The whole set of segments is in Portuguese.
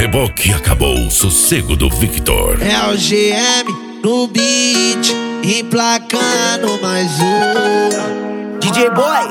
reboque acabou, o sossego do Victor. É o GM no beat, emplacando mais um. DJ Boy.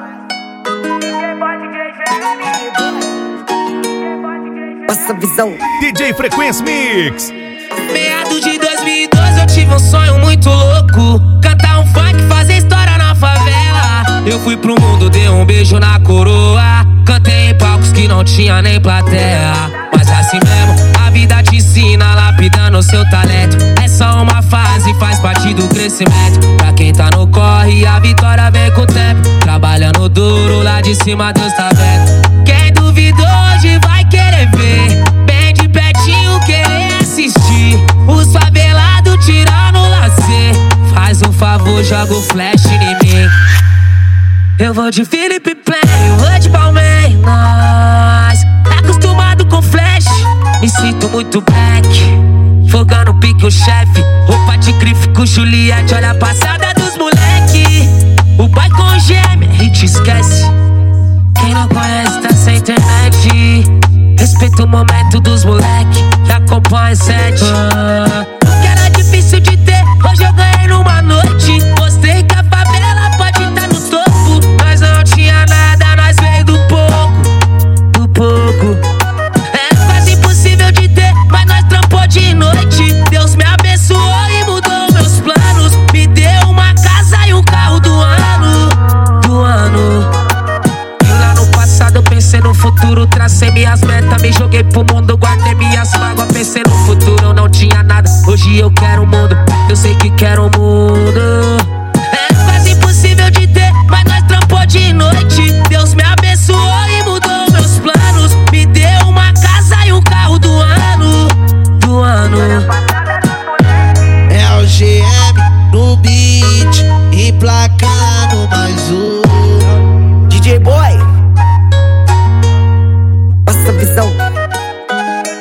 Passa a visão. DJ Frequência Mix. Meados de 2012 eu tive um sonho muito louco, cantar um funk, fazer história na favela. Eu fui pro mundo, dei um beijo na coroa, cantei em palcos que não tinha nem plateia. Mas assim mesmo, a vida te ensina, lapidando o seu talento. É só uma fase, faz parte do crescimento. Pra quem tá no corre, a vitória vem com o tempo. Trabalhando duro, lá de cima Deus tá vendo. Quem duvidou hoje vai querer ver, bem de pertinho querer assistir os favelados tirando o lazer. Faz um favor, joga o flash em mim. Eu vou de Felipe Play, eu vou de Balmain. Nós tá acostumado com flash, me sinto muito black. Fogando pique o chefe, roupa de grife com Juliette. Olha a passada dos moleque, o pai com gêmea, a gente esquece. Quem não conhece tá sem internet. Respeita o momento dos moleque que acompanha sete. Que era difícil de ter, hoje eu ganhei numa noite. Mostrei que a favela pode estar no topo. Nós não tinha nada, nós veio do pouco. Do pouco. É quase impossível de ter, mas nós trampou de noite. Deus me abençoou e mudou meus planos. Me deu uma casa e um carro do ano. Do ano. No passado eu pensei no futuro, tracei minhas metas, me joguei pro mundo, guardei minhas mágoas, pensei no futuro, eu não tinha nada, hoje eu quero o mundo, eu sei que quero o mundo. É quase impossível de ter, mas nós trampou de noite. Deus me abençoou e mudou meus planos, me deu uma casa e um carro do ano. Do ano. É o GM no beat, emplacando